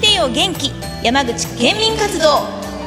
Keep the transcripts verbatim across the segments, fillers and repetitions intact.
てよ元気山口県民活動。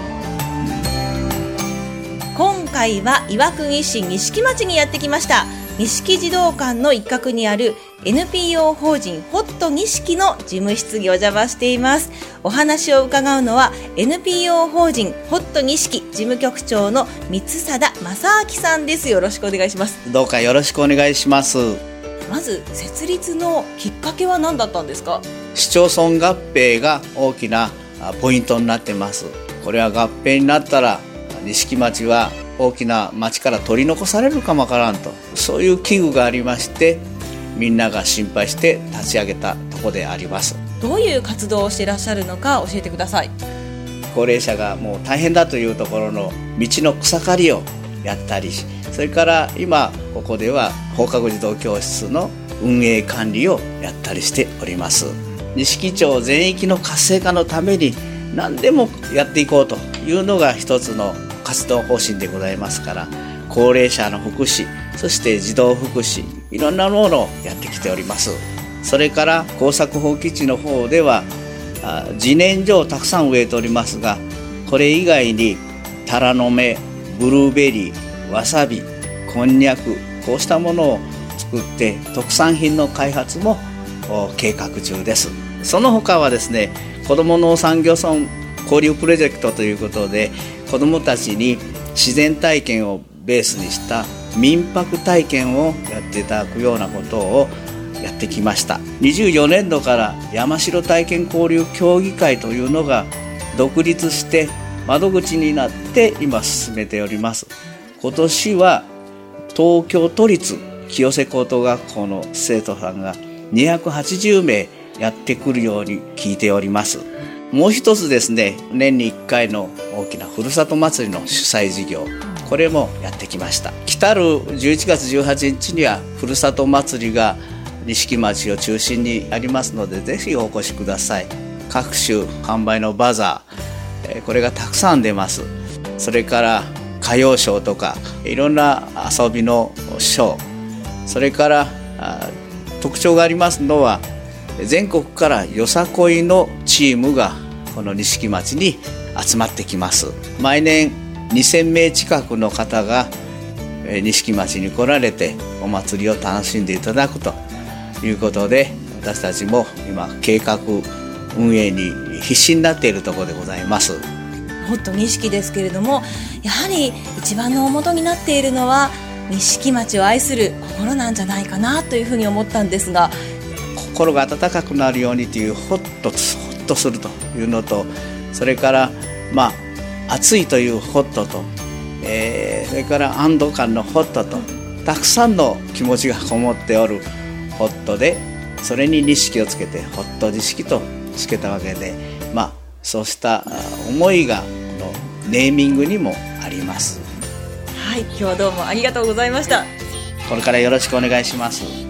今回は岩国市錦町にやってきました。錦児童館の一角にある エヌピーオー 法人ホット錦の事務室にお邪魔しています。お話を伺うのは エヌピーオー 法人ホット錦事務局長の三貞正明さんです。よろしくお願いします。 どうかよろしくお願いします。 まず設立のきっかけは何だったんですか？ 市町村合併が大きなポイントになってます。これは合併になったら錦町は大きな町から取り残されるかもわからんと、そういう危惧がありまして、みんなが心配して立ち上げたところであります。 どういう活動をしていらっしゃるのか教えてください。 高齢者がもう大変だというところの道の草刈りをやったり、それから今ここでは放課後児童教室の運営管理をやったりしております。錦町全域の活性化のために何でもやっていこうというのが一つの活動方針でございますから、高齢者の福祉、そして児童福祉、いろんなものをやってきております。それから耕作放棄地の方では自然薯をたくさん植えておりますが、これ以外にタラの芽、ブルーベリー、わさび、こんにゃく、こうしたものを作って特産品の開発も計画中です。その他はですね、子ども農産業村交流プロジェクトということで、子どもたちに自然体験をベースにした民泊体験をやっていただくようなことをやってきました。にじゅうよねんどから山城体験交流協議会というのが独立して窓口になって今進めております。今年は東京都立清瀬高等学校の生徒さんがにひゃくはちじゅうめいやってくるように聞いております。もう一つですね、年にいっかいの大きなふるさと祭りの主催事業、これもやってきました。来たるじゅういちがつじゅうはちにちにはふるさと祭りが錦町を中心にありますので、ぜひお越しください。各種販売のバザー、これがたくさん出ます。それから歌謡ショーとかいろんな遊びのショー、それから特徴がありますのは、全国からよさこいのチームがこの錦町に集まってきます。毎年にせんめい近くの方が錦町に来られてお祭りを楽しんでいただくということで、私たちも今計画運営に必死になっているところでございます。 ホット錦ですけれども、やはり一番の大元になっているのは錦町を愛する心なんじゃないかなというふうに思ったんですが、 心が温かくなるようにというホッとホッとするというのと、それからまあ暑いというホットと、えー、それから安堵感のホットと、たくさんの気持ちがこもっておるホットで、それに錦をつけてホット錦とつけたわけで、まあそうした思いがこのネーミングにもあります。 はい、今日はどうもありがとうございました。 これからよろしくお願いします。